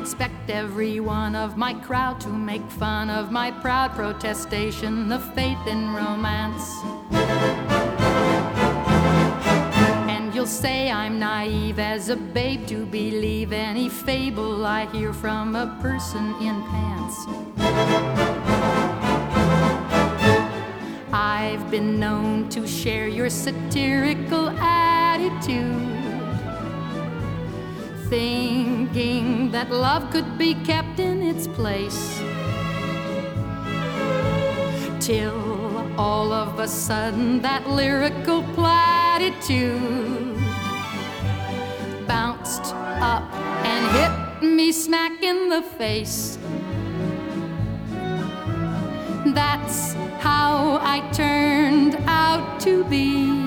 expect every one of my crowd to make fun of my proud protestation of faith in romance. And you'll say I'm naive as a babe to believe any fable I hear from a person in pants. I've been known to share your satirical attitude, thinking that love could be kept in its place, till all of a sudden that lyrical platitude bounced up and hit me smack in the face. That's how I turned out to be.